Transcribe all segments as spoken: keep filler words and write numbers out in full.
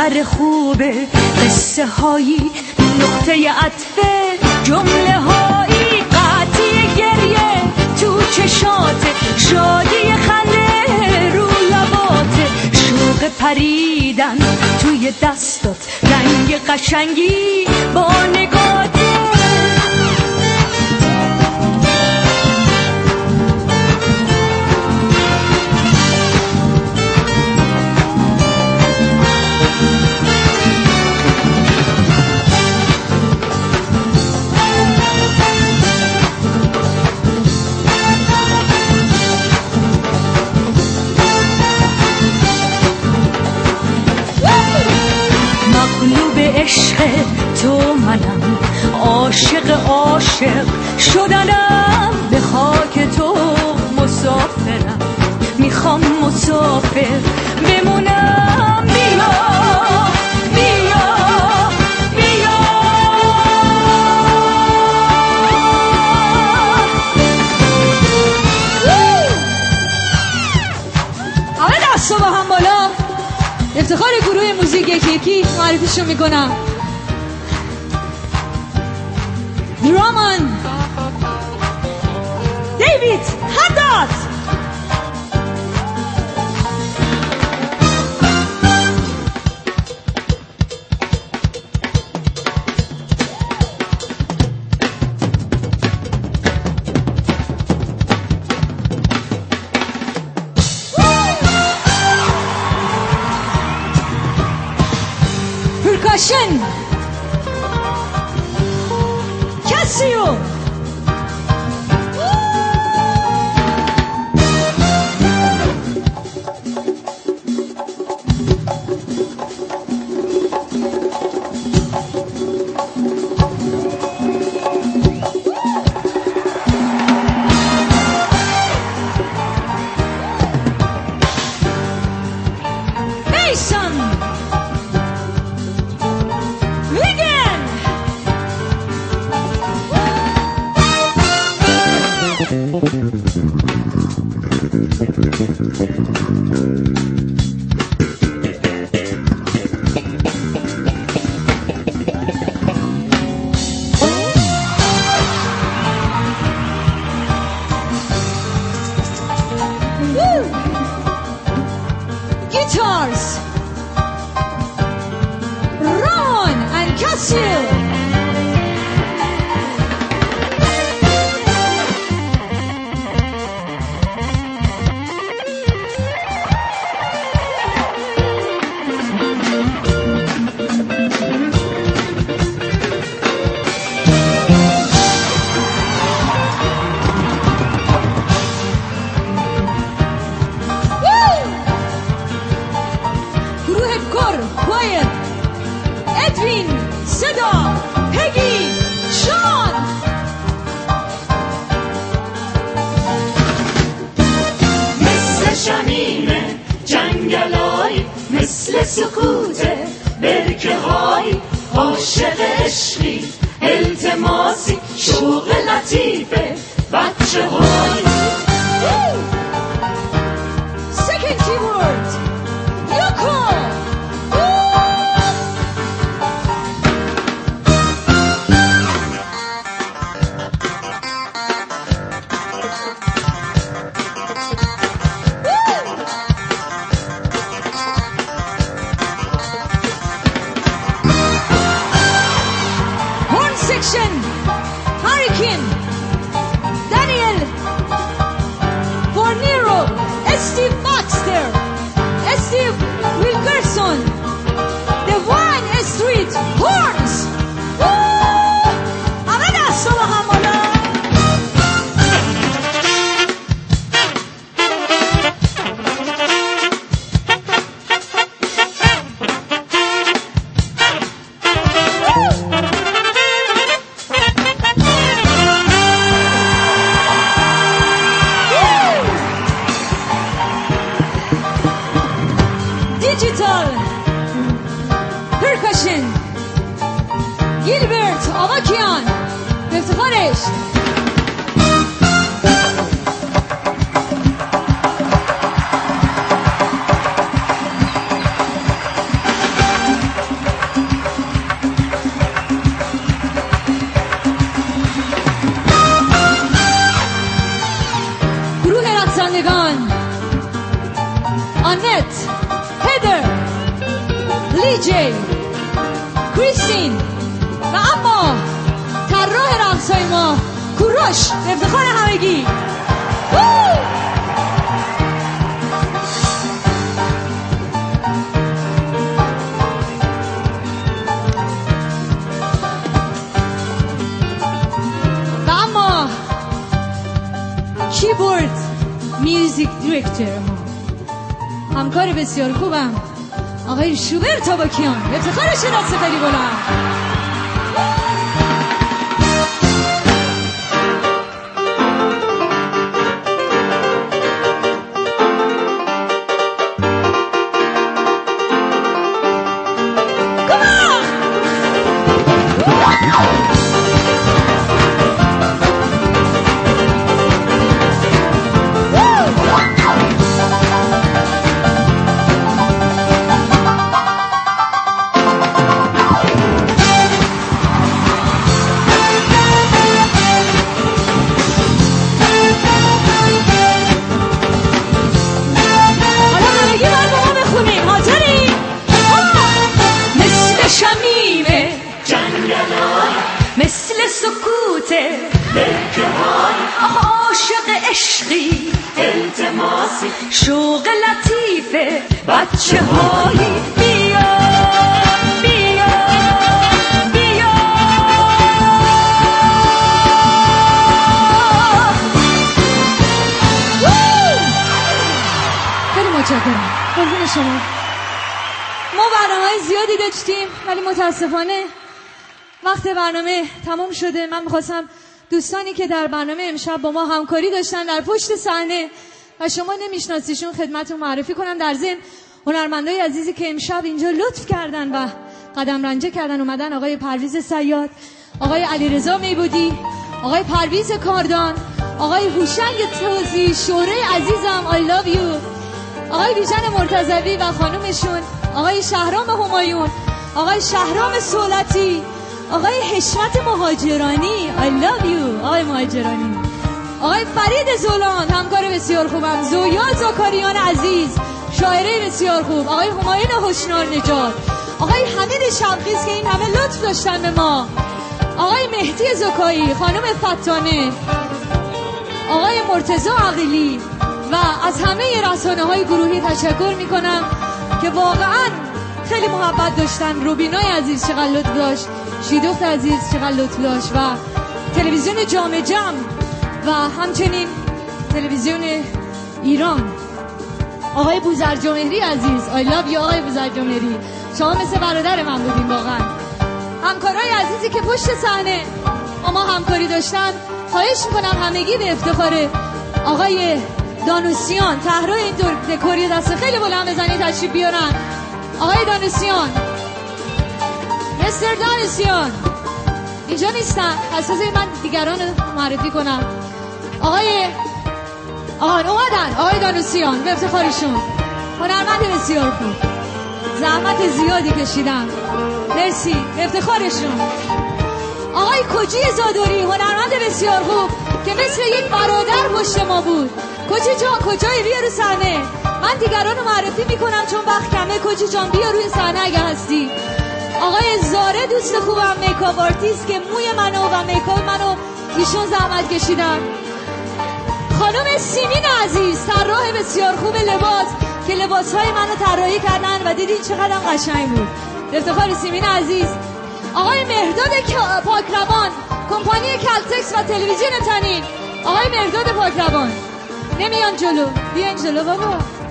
سفر خوبه، قصه هایی نقطه عطف، جمله هایی قطعی گریه تو چشات، شادی خنده رو لبات، شوق پریدن توی دستات، رنگ قشنگی با نگاته. مغلوب عشق تو منم، عاشق عاشق شدنم، به خاک تو مسافرم، میخوام مسافر بمونم. بیا بیا بیا همه دستو با هم بالا، افتخار گروه موزیک یکی یکی معرفیشو میکنم. درامان دیوید حداد، percussion Casio, Mason guitars, Ron and Casio. Choir, Edwin, Seda, Peggy, Sean. مثل شمیم جنگلای، مثل سکوت برکه های، عاشق عشقی التماسی، شوق لطیف بچه های. Second keyboard, Yoko. Section, Hurricane, Daniel Fornero, Steve Baxter, Steve Wilkerson, The Wine Street Horns. همه دستا با هم بالا. آنت، هدر، لیجی، کریستین و اما طراح رقص‌های ما کوروش. به افتخار همگی. و اما کیبورد میوزیک دیرکتور ما، همکار بسیار خوبم آقای شوبر تاباکیان. به افتخارش دست خیلی بلند. مثل سکوت برکه های عاشق عشقی التماسی شوق لطیف بچه هایی بیا بیا بیا خیلی متشکرم. قربون شما. ما برنامه‌های زیادی داشتیم ولی متاسفانه وقت برنامه تمام شده. من میخواستم دوستانی که در برنامه امشب با ما همکاری داشتن در پشت صحنه و شما نمیشناسیشون خدمتتون معرفی کنم. در ضمن هنرمندای عزیزی که امشب اینجا لطف کردن و قدم رنجه کردن اومدن: آقای پرویز صیاد، آقای علیرضا میبودی، آقای پرویز کاردان، آقای هوشنگ توزی، شوره عزیزم I love you، آقای بیژن مرتضوی و خانومشون، آقای شهرام همایون، آقای شهرام سولتی، آقای حشمت مهاجرانی I love you، آقای مهاجرانی، آقای فرید زولان همکار بسیار خوبم، زویا زاکاریان عزیز شاعره بسیار خوب، آقای همایون هوشنار نجات، آقای حمید شبخیز که این همه لطف داشتن به ما، آقای مهدی زکایی، خانم فتانه، آقای مرتضی عقیلی و از همه رسانه‌های گروهی تشکر میکنم که واقعا خیلی محبت داشتن. روبینای عزیز چقدر لطف داشت، شیدوخت عزیز چقدر لطف داشت و تلویزیون جام جم و همچنین تلویزیون ایران، آقای بوزرجمهری عزیز I love you آقای بوزرجمهری، شما مثل برادر من بودین واقعا. همکارای عزیزی که پشت صحنه با ما همکاری داشتن، خواهش میکنم همگی به افتخار آقای دانوسیان طراح این دکوری دست خیلی بلند بزنید تشریف بیارن. آقای دانوسیان، مستر دانوسیان اینجا نیستن، اساسا من دیگران معرفی کنم. آقای آهان اومدن، آقای دانوسیان به افتخارشون، هنرمند بسیار خوب، زحمت زیادی کشیدن، مرسی به افتخارشون. آقای کجی زادوری، هنرمند بسیار خوب که مثل یک برادر پشت ما بود. کجی جان کجایی؟ بیا رو صحنه. من دیگران رو معرفی میکنم چون وقت کمه. کجی جان بیا روی صحنه اگه هستی. آقای زاره دوست خوبم، میکاپ آرتیست که موی منو و میکاپ منو ایشون زحمت کشیدن. خانم سیمین عزیز، طراح بسیار خوب لباس که لباسهای منو طراحی کردن و دیدین چقدر قشنگ بود. به افتخار سیمین عزیز. آقای مهرداد پاکروان، کمپانی کلتکس و تلویزیون تنین. آقای مهرداد پاکروان نمیان جلو، بیاین جلو بابا.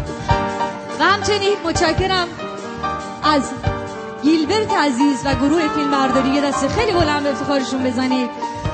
و همچنین متشکرم از گیلبرت عزیز و گروه فیلم برداری، یه دست خیلی بلند به افتخارشون بزنید.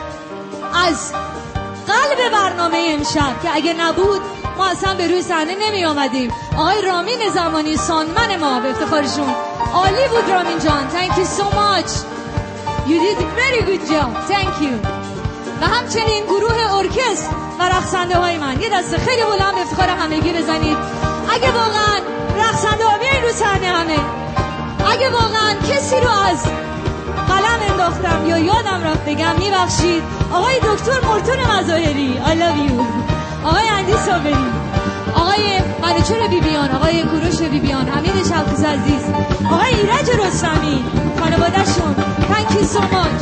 از قلب برنامه امشب که اگه نبود ما اصلا به روی صحنه نمی آمدیم، آقای رامین زمانی سانمن ما، به افتخارشون. عالی بود رامین جان. Thank you so much. You did a very good job. Thank you. و همچنین گروه ارکستر و رقصنده های من، یه دست خیلی بلند به افتخار همگی بزنید. اگه واقعا رقصنده ها بیاین رو صحنه همه. اگه واقعا کسی رو از قلم انداختم یا یادم رفت بگم میبخشید. آقای دکتر مرتون مظاهری I love you، آقای اندی صابری، آقای منوچهر بیبیان، آقای کوروش بیبیان، حمید شوکوز عزیز، آقای ایرج رستمی، خانواده‌شون. Thank you so much.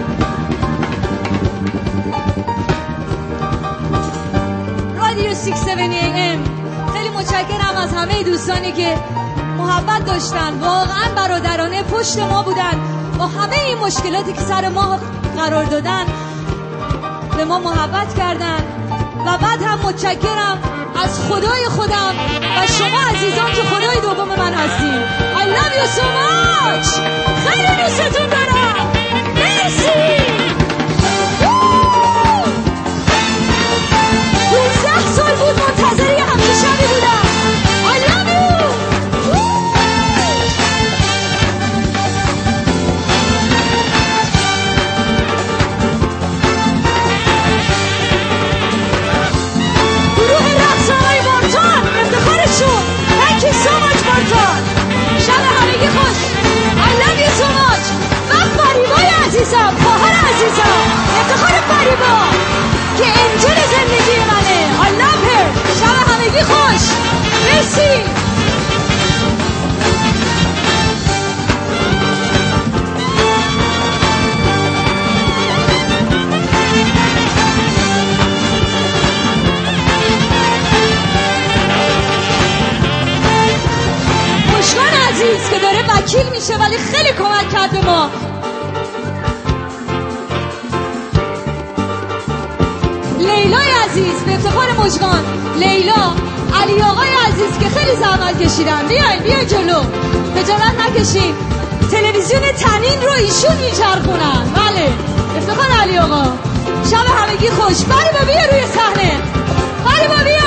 رادیو ششصد و هفتاد ای ام، خیلی متشکرم از همه دوستانی که محبت داشتن، واقعا برادرانه پشت ما بودن، با همه این مشکلاتی که سر ما قرار دادن به ما محبت کردن. و بعد هم متشکرم از خدای خودم و شما عزیزان که خدای دوم من هستیم. I love you so much. خیلی دوستتون دارم. مرسی. دوازده سال بود منتظر یه همچه شبی بودم. I love you. گروه رقص آقای بارتان، افتخارشون. Thank you so much بارتان. شب همگی خوش. I love you so much. و فریبای عزیزم، خواهر عزیزم، افتخار فریبا که انجل زندگی منه. I love her. شب همگی خوش. مرسی. مشکان عزیز که داره وکیل میشه ولی خیلی کمک کرد به ما. لیلای عزیز به افتخار مشکان، لیلا، علی آقای عزیز که خیلی زحمت کشیدن. بیاین بیاین جلو، خجالت نکشین. تلویزیون تنین رو ایشون میچرخونن. بله، افتخار علی آقا. شب همگی خوش. فریبا بیا روی صحنه. فریبا بیا.